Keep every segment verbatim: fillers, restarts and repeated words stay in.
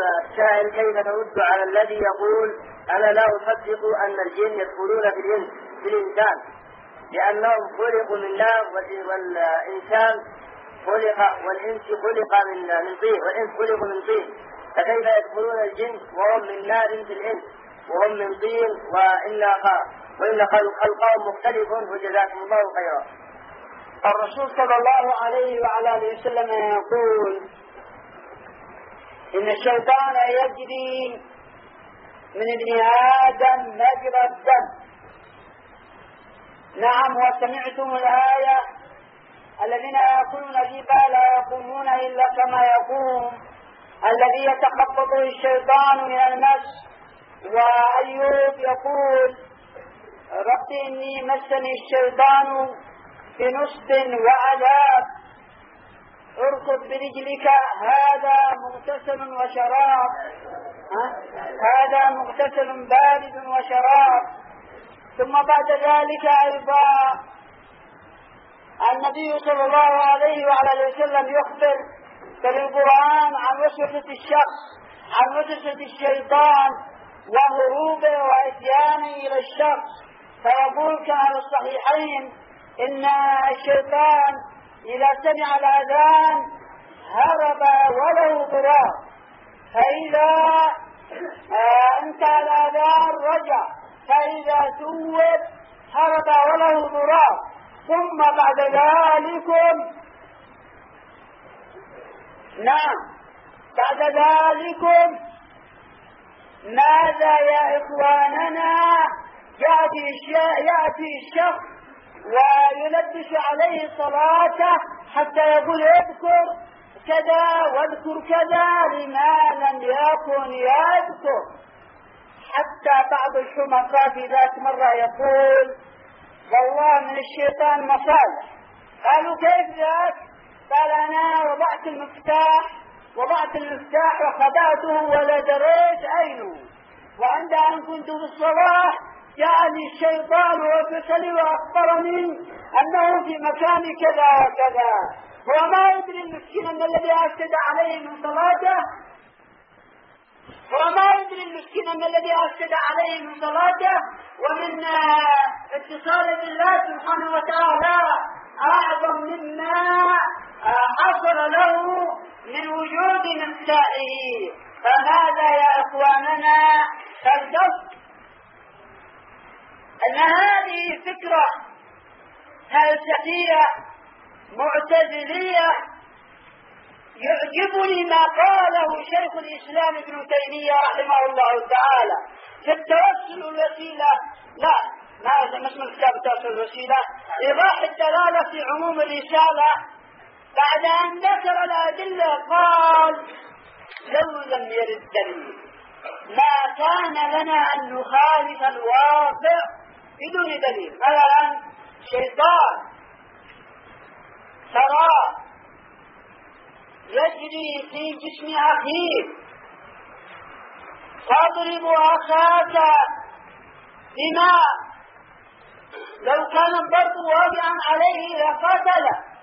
السائل كيف نرد على الذي يقول أنا لا أصدق أن الجن يدخلون في الإنس في الإنسان لأنهم خلقوا من نار والإنسان خلق والإنس خلق من من طين والإنس خلقوا من طين، فكيف يدخلون الجن وهم من نار في الإنس وهم من طين وإن وإن خلقهم مختلف وجزاكم الله خيرا. الرسول صلى الله عليه وعلى آله وسلم يقول إن الشيطان يجري من ابن آدم مجرى الدم. نعم، وسمعتم الآية الذين يأكلون الربا لا يقومون إلا كما يقوم الذي يتخبطه الشيطان من المس. وأيوب يقول رب إني مسني الشيطان في نصب وعذاب اركض برجلك هذا مغتسل وشراب هذا مغتسل بارد وشراب. ثم بعد ذلك أيضا النبي صلى الله عليه وعلى وسلم يخبر في القرآن عن وسوسة الشخص عن وسوسة الشيطان وهروبه وإتيانه إلى الشخص، فيقول كما في الصحيحين إن الشيطان إذا سمع الأذان هرب وله ضرار، فإذا انتهى الأذان رجع، فإذا ثوب هرب وله ضرار. ثم بعد ذلك نعم بعد ذلك ماذا يا إخواننا؟ يأتي يأتي الشخص ويلبس عليه صلاته حتى يقول اذكر كذا واذكر كذا لما لم يكن يذكر. حتى بعض الحمقاء في ذات مرة يقول والله من الشيطان مصالح. قالوا كيف ذاك؟ قال أنا وضعت المفتاح وضعت المفتاح وخدعته ولا دريت أينه، وعند أن كنت في الصباح جاءني الشيطان وفصلي وأخبرني أنه في مكان كذا وكذا، وما يدري المسكين أن الذي أفسد عليه من صلاته وما يدري المسكين أن الذي أفسد عليه من صلاته ومن اتصال بالله سبحانه وتعالى أعظم مما حصل له من وجود نسائه. فماذا يا إخواننا؟ فالقصد أن هذه فكرة فلسفية معتزلية. يعجبني ما قاله شيخ الإسلام ابن تيمية رحمه الله تعالى في التوسل الوسيلة، لا ما اسم الكتاب التوسل الوسيلة، إيضاح الدلالة في عموم الرسالة. بعد أن ذكر الأدلة قال لو لم يرد دليل ما كان لنا أن نخالف الواقع بدون دليل. مثلا شيطان ترى يجري في جسم أخيه تضرب أخاك بماء، لو كان الضرب واقعا عليه لقتله.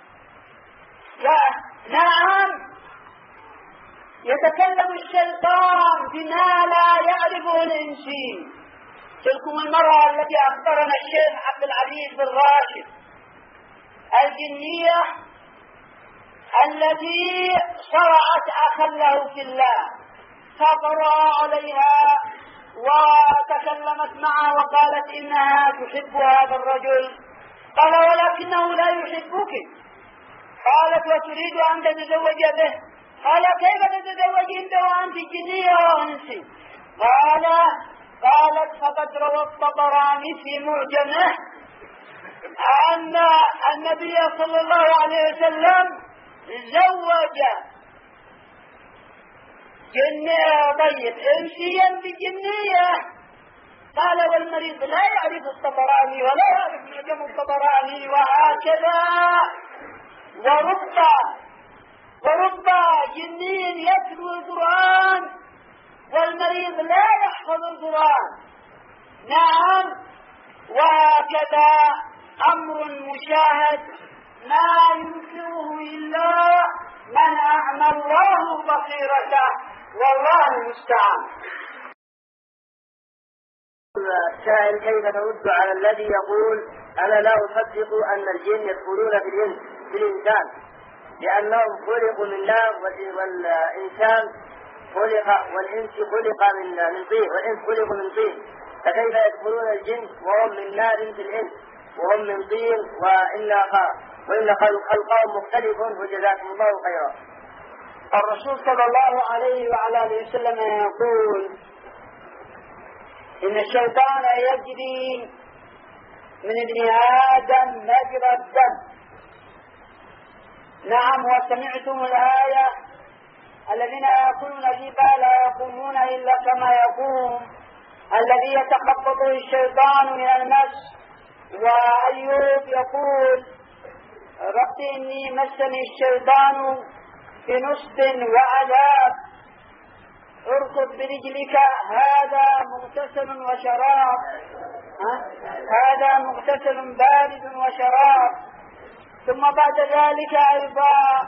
نعم، يتكلم الشيطان بما لا يعرفه الإنسان. تلكم المرأة التي أخبرنا الشيخ عبد العزيز بن راشد الجنية التي صرعت أخا له في الله، فقرأ عليها وتكلمت معه وقالت إنها تحب هذا الرجل. قال ولكنه لا يحبك. قالت وتريد أن تتزوج به. قال كيف تتزوج أنت وأنت جنية وأنسي؟ قال قالت فقد روى الطبراني في معجمه أن النبي صلى الله عليه وسلم زوج جنية طيب انسيا بجنية. قال والمريض لا يعرف الطبراني ولا يعرف معجم الطبراني. وهكذا ورب ورب جني يتلو القرآن والمريض لا يحفظ القرآن. نعم، وهكذا أمر مشاهد ما ينكره إلا من أعمى الله بصيرته والله المستعان. السائل: كيف نرد على الذي يقول أنا لا أصدق أن الجن يدخلون في الإنس في الإنسان لأنهم خلقوا من نار والإنسان خلق والإنس خلق من من طين والإنس خلقوا من طين، فكيف يدخلون الجن وهم من نار في الإنس وهم من طين وإن وإن خلقهم مختلف وجزاكم الله خيرا. الرسول صلى الله عليه وعلى آله وسلم يقول إن الشيطان يجري من ابن آدم مجرى الدم. نعم، وسمعتم الآية: الذين يأكلون الربا لا يقومون إلا كما يقوم الذي يتخبطه الشيطان من المس. وأيوب يقول: رب إني مسني الشيطان في نصب وعذاب، اركض برجلك هذا مغتسل وشراب، هذا مغتسل بارد وشراب. ثم بعد ذلك أيضا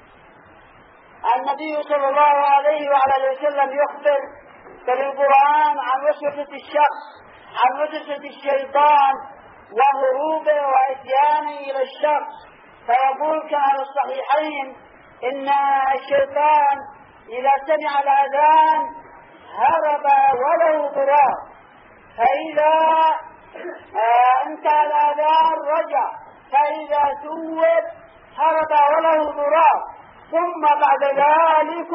النبي صلى الله عليه وعلى وسلم يخبر في القرآن عن وسوسة الشخص، عن وسوسة الشيطان وهروبه وإتيانه إلى الشخص، فيقول كما في الصحيحين: إن الشيطان إذا سمع الأذان هرب وله ضرار، فإذا انتهى الأذان رجع، فإذا ثوب هرب وله ضرار. ثم بعد ذلك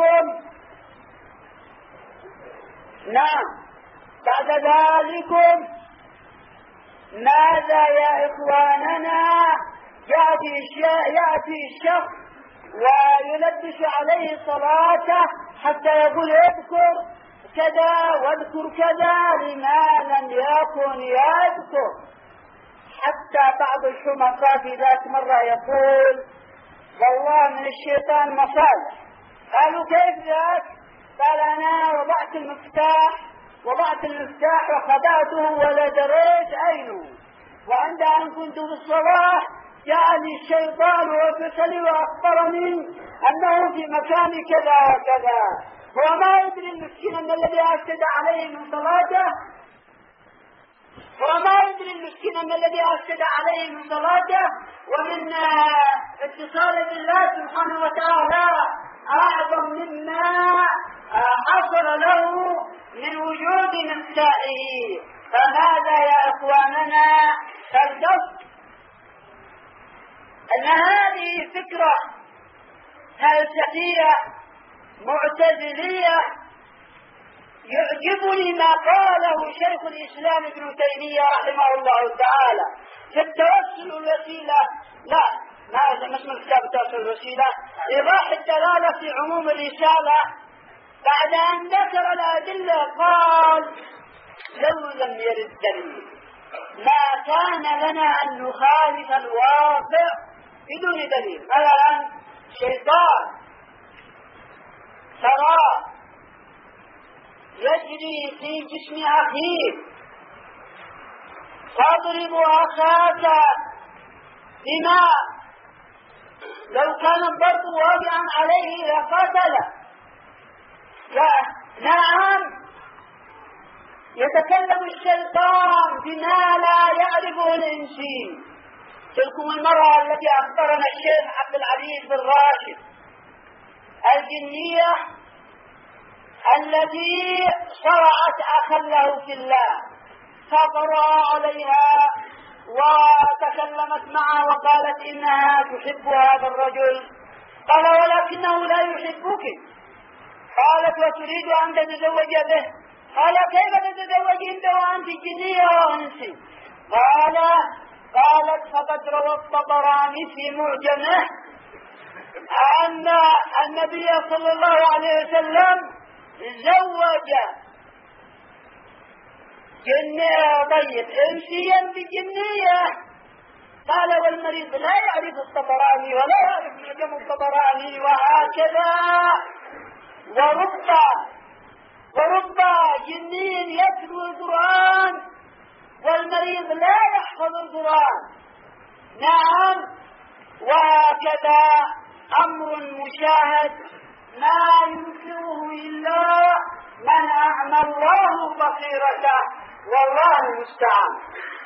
نعم بعد ذلك ماذا يا إخواننا؟ يأتي يأتي الشخص ويلبس عليه صلاته حتى يقول اذكر كذا واذكر كذا لما لم يكن يذكر. حتى بعض الحمقاء في ذات مرة يقول: والله من الشيطان مصالح. قالوا: كيف ذاك؟ قال: أنا وضعت المفتاح وضعت المفتاح وخدعته ولا دريت أينه، وعند أن كنت في الصباح جاءني الشيطان وفصلي وأخبرني أنه في مكان كذا وكذا. هو ما يدري المسكين أن الذي أفسد عليه من صلاته هو ما يدري المسكين أن الذي أفسد عليه من صلاته ومن اتصال بالله سبحانه وتعالى أعظم مما حصل له من وجود نسائه. فماذا يا إخواننا؟ فالقصد أن هذه فكرة فلسفية معتزلية. يعجبني ما قاله شيخ الإسلام ابن تيمية رحمه الله تعالى في التوسل الوسيلة، لا ما اسم الكتاب التوسل الوسيلة، إيضاح الدلالة في عموم الرسالة. بعد أن ذكر الأدلة قال: لو لم يرد دليل ما كان لنا أن نخالف الواقع بدون دليل. مثلا شيطان ترى يجري في جسم أخيه، تضرب أخاك بماء، لو كان الضرب واقعا عليه لقتله. نعم، يتكلم الشيطان بما لا يعرفه الإنسان. تلكم المرأة التي أخبرنا الشيخ عبد العزيز بن راشد الجنية التي صرعت أخا له في الله، فقرأ عليها وتكلمت معه وقالت إنها تحب هذا الرجل. قال: ولكنه لا يحبك. قالت: وتريد أن تتزوج به. قال: كيف تتزوج أنت وأنت جنية وأنسي؟ قال قالت: فقد روى الطبراني في معجمه أن النبي صلى الله عليه وسلم زوج جنية طيب إنسيا بجنية. قال: والمريض لا يعرف الطبراني ولا يعرف معجم الطبراني. وهكذا ورب ورب جني يتلو القرآن والمريض لا يحفظ القرآن. نعم، وهكذا أمر مشاهد ما ينكره إلا من أعمى الله بصيرته، والله المستعان.